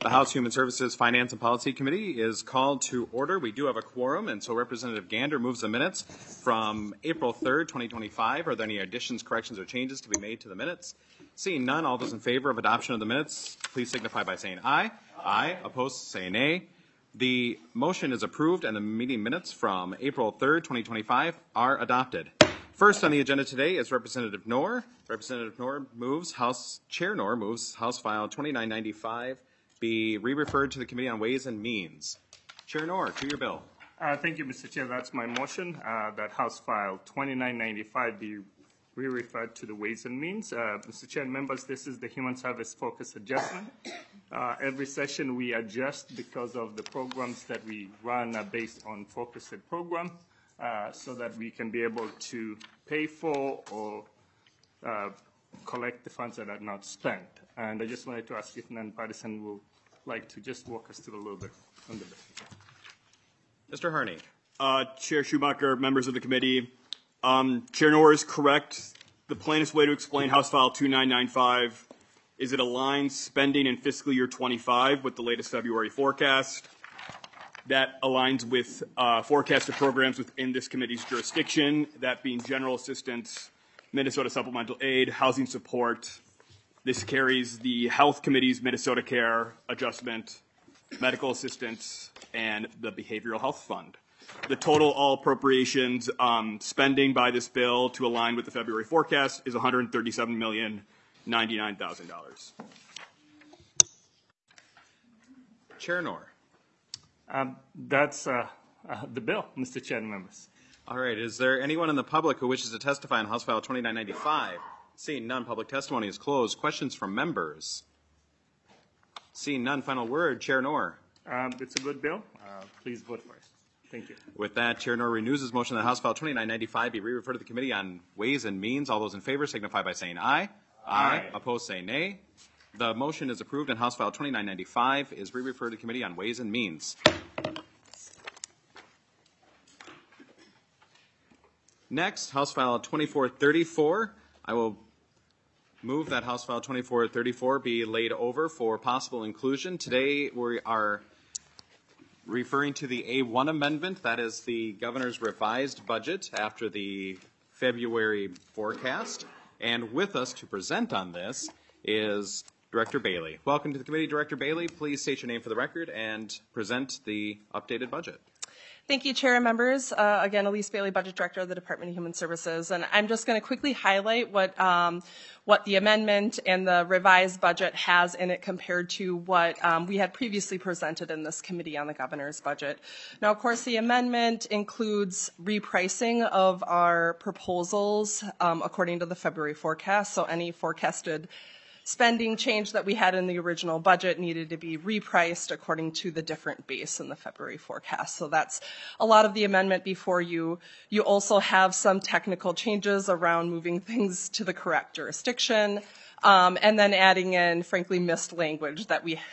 The House Human Services, Finance, and Policy Committee is called to order. We do have a quorum, and so Representative Gander moves the minutes from April 3rd, 2025. Are there any additions, corrections, or changes to be made to the minutes? Seeing none, all those in favor of adoption of the minutes, please signify by saying aye. Aye. Opposed, say nay. The motion is approved, and the meeting minutes from April 3rd, 2025 are adopted. First on the agenda today is Representative Knorr. Representative Knorr moves, Chair Knorr moves House File 2995 be re-referred to the Committee on Ways and Means. Chair Knorr, to your bill. Thank you, Mr. Chair. That's my motion, that House File 2995 be re-referred to the Ways and Means. Mr. Chair and members, this is the Human Service Focus Adjustment. Every session we adjust because of the programs that we run are based on focused program, so that we can be able to pay for or collect the funds that are not spent. And I just wanted to ask if nonpartisan will like to just walk us through a little bit on the bill. Mr. Harney. Chair Schumacher, members of the committee, Chair Knorr is correct. The plainest way to explain House File 2995 is it aligns spending in fiscal year 25 with the latest February forecast. That aligns with forecasted programs within this committee's jurisdiction, that being general assistance, Minnesota supplemental aid, housing support. This carries the Health Committee's Minnesota Care adjustment, medical assistance, and the Behavioral Health Fund. The total all appropriations spending by this bill to align with the February forecast is $137,099,000. Chair Knorr. That's the bill, Mr. Chair and members. All right. Is there anyone in the public who wishes to testify on House File 2995? Seeing none, public testimony is closed. Questions from members? Seeing none, final word. Chair Knorr. It's a good bill. Please vote for it. Thank you. With that, Chair Knorr renews his motion that House File 2995 be re-referred to the Committee on Ways and Means. All those in favor signify by saying aye. Aye. Opposed, say nay. The motion is approved, and House File 2995 is re-referred to the Committee on Ways and Means. Next, House File 2434. I will move that House File 2434 be laid over for possible inclusion. Today we are referring to the A1 amendment. That is the governor's revised budget after the February forecast. And with us to present on this is Director Bailey. Welcome to the committee, Director Bailey. Please state your name for the record and present the updated budget. Thank you, Chair and members. Again, Elise Bailey, Budget Director of the Department of Human Services. And I'm just going to quickly highlight what the amendment and the revised budget has in it compared to what we had previously presented in this committee on the governor's budget. Now, of course, the amendment includes repricing of our proposals according to the February forecast. So any forecasted spending change that we had in the original budget needed to be repriced according to the different base in the February forecast. So that's a lot of the amendment before you. You also have some technical changes around moving things to the correct jurisdiction, and then adding in, frankly, missed language that we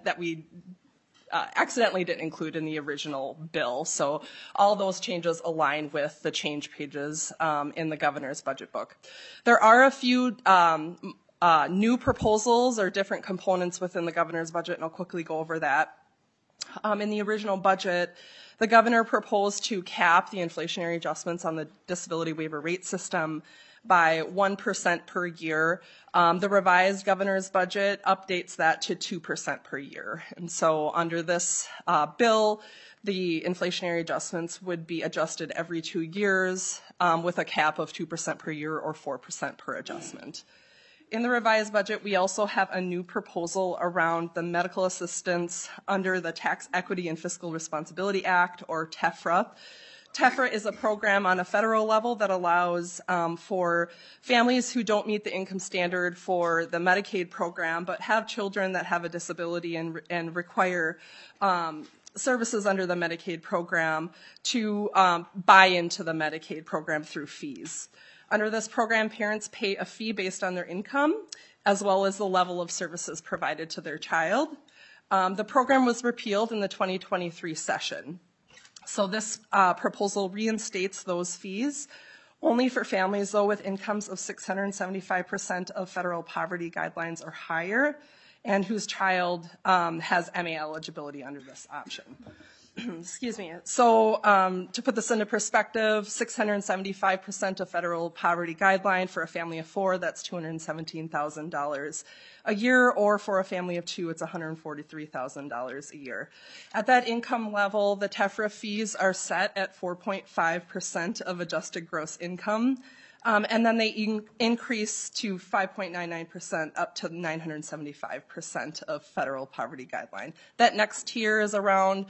accidentally didn't include in the original bill. So all those changes align with the change pages in the governor's budget book. There are a few new proposals or different components within the governor's budget, and I'll quickly go over that. In the original budget, the governor proposed to cap the inflationary adjustments on the disability waiver rate system by 1% per year. The revised governor's budget updates that to 2% per year. And so under this bill, the inflationary adjustments would be adjusted every 2 years with a cap of 2% per year or 4% per adjustment. In the revised budget, we also have a new proposal around the medical assistance under the Tax Equity and Fiscal Responsibility Act, or TEFRA. TEFRA is a program on a federal level that allows for families who don't meet the income standard for the Medicaid program but have children that have a disability and require services under the Medicaid program to buy into the Medicaid program through fees. Under this program, parents pay a fee based on their income, as well as the level of services provided to their child. The program was repealed in the 2023 session. So this proposal reinstates those fees only for families, though, with incomes of 675% of federal poverty guidelines or higher, and whose child has MA eligibility under this option. Excuse me. So to put this into perspective, 675% of federal poverty guideline for a family of 4, that's $217,000 a year, or for a family of 2, it's $143,000 a year. At that income level, the TEFRA fees are set at 4.5% of adjusted gross income. And then they increase to 5.99% up to 975% of federal poverty guideline. That next tier is around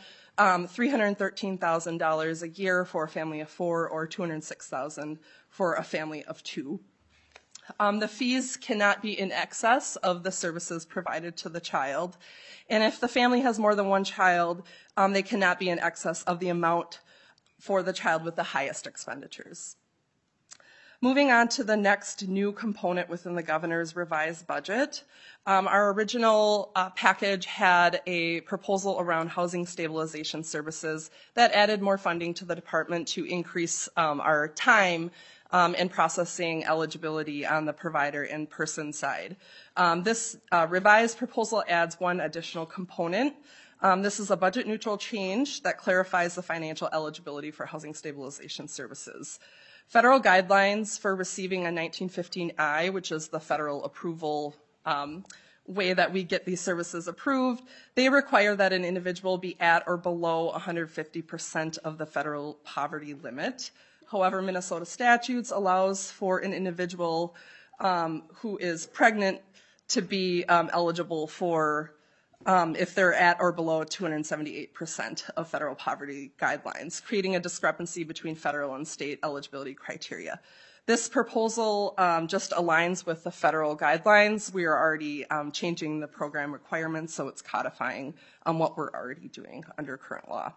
$313,000 a year for a family of 4, or $206,000 for a family of 2. The fees cannot be in excess of the services provided to the child. And if the family has more than one child, they cannot be in excess of the amount for the child with the highest expenditures. Moving on to the next new component within the governor's revised budget. Our original package had a proposal around housing stabilization services that added more funding to the department to increase our time in processing eligibility on the provider and person side. This revised proposal adds one additional component. This is a budget neutral change that clarifies the financial eligibility for housing stabilization services. Federal guidelines for receiving a 1915I, which is the federal approval way that we get these services approved, they require that an individual be at or below 150% of the federal poverty limit. However, Minnesota statutes allows for an individual who is pregnant to be eligible for if they're at or below 278% of federal poverty guidelines, creating a discrepancy between federal and state eligibility criteria. This proposal just aligns with the federal guidelines. We are already changing the program requirements, so it's codifying what we're already doing under current law.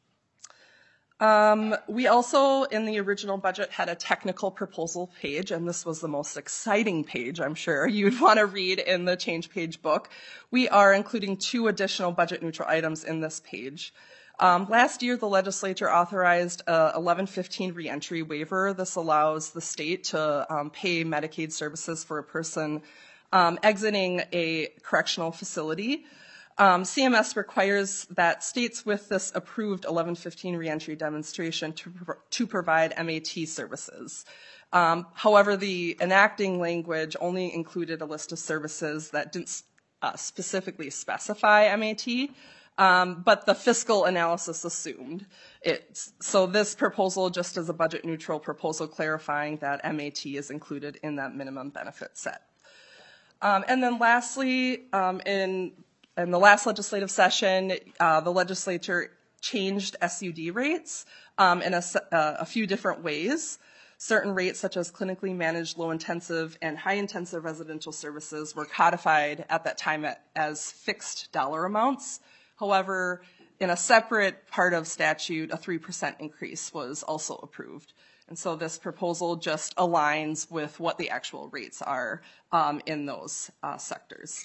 We also, in the original budget, had a technical proposal page, and this was the most exciting page, I'm sure, you'd want to read in the change page book. We are including 2 additional budget neutral items in this page. Last year, the legislature authorized a 1115 reentry waiver. This allows the state to pay Medicaid services for a person exiting a correctional facility. CMS requires that states with this approved 1115 reentry demonstration to provide MAT services. However, the enacting language only included a list of services that didn't specifically specify MAT, but the fiscal analysis assumed it. So this proposal just is a budget neutral proposal clarifying that MAT is included in that minimum benefit set. And then lastly, in the last legislative session, the legislature changed SUD rates in a few different ways. Certain rates, such as clinically managed low-intensive and high-intensive residential services, were codified at that time as fixed dollar amounts. However, in a separate part of statute, a 3% increase was also approved. And so this proposal just aligns with what the actual rates are in those sectors.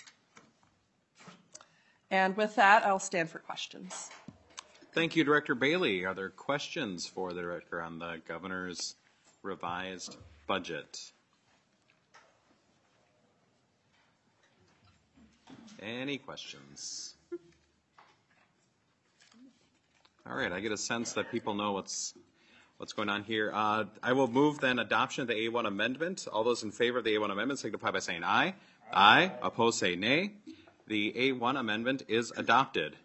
And with that, I'll stand for questions. Thank you, Director Bailey. Are there questions for the Director on the Governor's revised budget? Any questions? All right, I get a sense that people know what's going on here. I will move then adoption of the A1 amendment. All those in favor of the A1 amendment signify by saying aye. Aye. Opposed, say nay. The A1 amendment is adopted.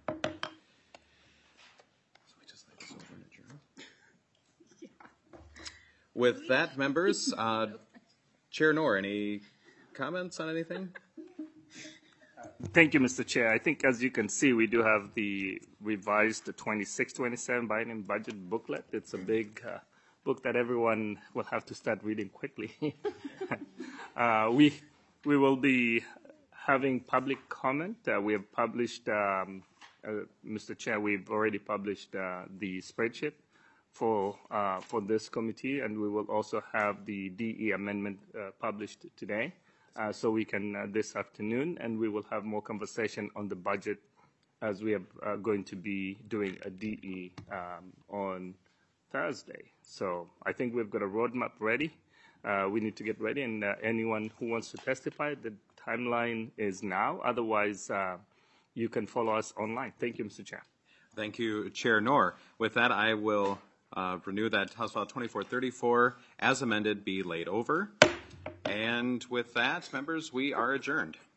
With that, members, Chair Knorr, any comments on anything? Thank you, Mr. Chair. I think, as you can see, we do have the revised 26-27 Biden budget booklet. It's a big book that everyone will have to start reading quickly. We will be having public comment. We have published, Mr. Chair, we've already published the spreadsheet for this committee, and we will also have the DE amendment published today. So we can this afternoon, and we will have more conversation on the budget as we are going to be doing a DE on Thursday. So I think we've got a roadmap ready. We need to get ready, and anyone who wants to testify, the timeline is now. Otherwise, you can follow us online. Thank you, Mr. Chair. Thank you, Chair Noor. With that, I will renew that House File 2434 as amended be laid over. And with that, members, we are adjourned.